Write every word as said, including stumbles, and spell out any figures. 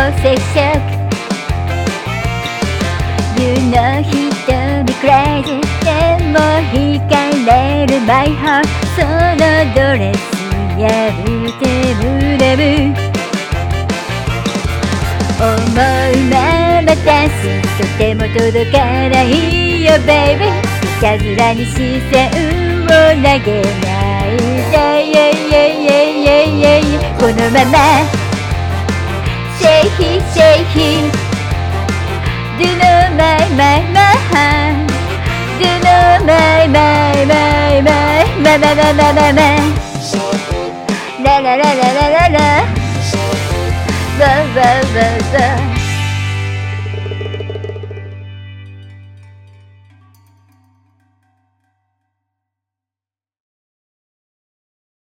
接触 You know he don't be crazy でも惹かれる My heart そのドレス破ってブレブ思うままダンスとても届かないよ Baby いたずらに視線を投げないでこのまま Say he, say he Do know my, my, my Do know my, my, my, my My, my, my, my, my, my La la la la la la la Whoa, whoa, whoa, whoa